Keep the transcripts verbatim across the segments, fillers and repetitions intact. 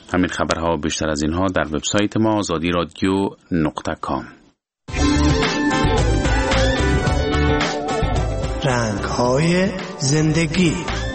همین خبرها بیشتر از اینها در وبسایت ما آزادی رادیو نقطه کام. رنگ‌های زندگی.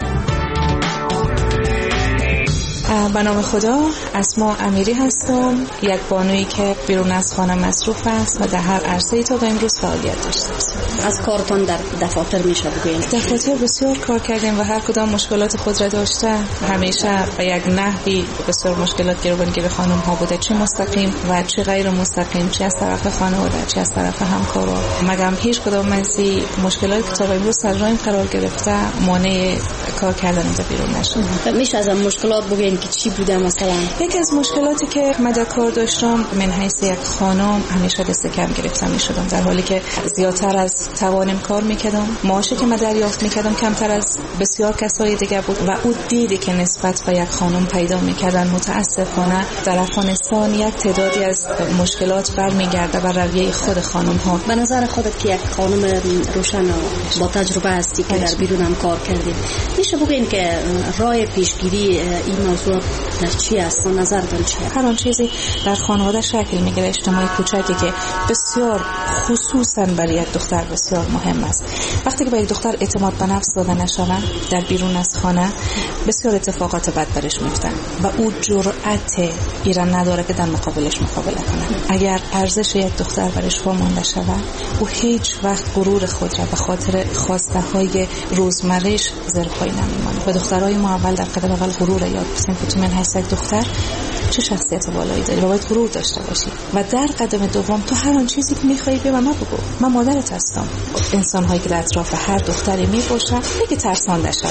به نام خدا، اسما امیری هستم، یک بانویی که بیرون از خانه مصروف است و در هر عرصه‌ای تا به امروز فعالیت داشته است. از کارتون در دفاتر میشه بگویید؟ دفاتر بسیار کار کردیم و هر کدام مشکلات خود را داشته. همیشه به یک نحوی بسیار مشکلات گیربانگیر خانم ها بوده، چه مستقیم و چه غیر مستقیم، چه از طرف خانواده چه از طرف همکارا. مگم هیچ کدام از این مشکلات که تا به امروز سر راهیم قرار گرفته مانع کار کردن در بیرون نشد. میشه از مشکلات بگویید که چی بوده؟ مثلا یکی از مشکلاتی که من در کار داشتم، من حیث یک خانم همیشه دست کم گرفته می شدم، در حالی که زیادتر از توانم کار میکردم. معاشی که من دریافت میکردم کمتر از بسیار کسای دیگه بود و او دیدی که نسبت به یک خانم پیدا میکردن متاسفانه در افغانستان یک تعدادی از مشکلات برمیگرده بر رویه خود خانم ها. به نظر خودت که یک خانم روشن با تجربه هستی که در بیرون هم کار کردی، میشه بگین که راه پیشگیری این موضوع در چی است؟ نظر داری چیه؟ هر آن چیزی در خانواده شکل میگیره، اجتماعی کوچکی که بسیار خصوصا برای یک دختر بسیار مهم است. وقتی که به یک دختر اعتماد به نفس داده نشود در بیرون از خانه، بسیار اتفاقات بد برش میفته و او جرأت ایران نداره که در مقابلش مقابله کنه. اگر ارزش یک دختر برش وامانده شود، او هیچ وقت غرور خود را به خاطر خواسته های روزمرهش زیر پای نمیمانه. به دخترای ما اول در قدم اول غرور یاد بدیم که تو من هست یک دختر چه شخصیت بالایی داری و باید غرور داشته باشی، و در قدم دوم تو هر آن چیزی که میخوایی به من بگو، من مادرت هستم. انسان هایی که در اطراف هر دختری میباشن بگی ترسانده شدن،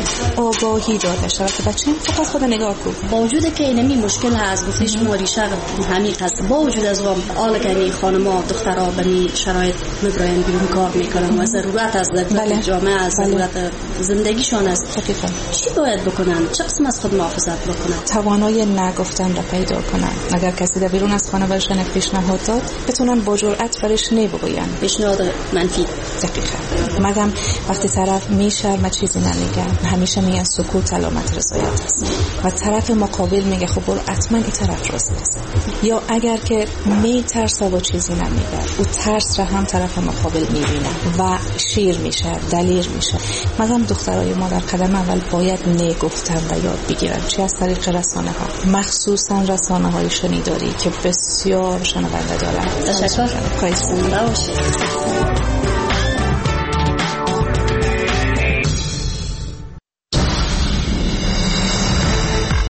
آگاهی داده شود که بچه فقط خود نگاه کن. با وجود که اینمی مشکل هست، گفتید شما ریشه عمیق هست، با وجود از اون حالا که این خانم‌ها دخترها به این شرایط میبرن بیرون کار میکنن و ضرورت از ضرورت جامعه از ضرورت زندگیشان است، دقیقاً چی باید بکنن؟ چه قسم از خود محافظت بکنن؟ توانایی نگفتن را پیدا کنن. اگر کسی در بیرون از خانه برشن پیشنهاد داد، بتونن با جرأت برش نبگوین پیشنهاد منفی. دقیقاً. مگم وقتی طرف میشرمه چیزی نمیگه، همیشه میگن سکوت علامت رضایت است و طرف مقابل میگه خب برو حتما این طرف راست است. یا اگر که میترسه و چیزی نمیگه، او ترس را هم طرف مقابل میبینه و شیر میشه، دلیر میشه. مگم دخترای ما در قدم اول باید نگفتن و یاد بگیرن، چه از طریق رسانه ها، مخصوصا رسانه های شنیداری که بسیار شنونده دارن. تشکر. خواهش می‌کنم.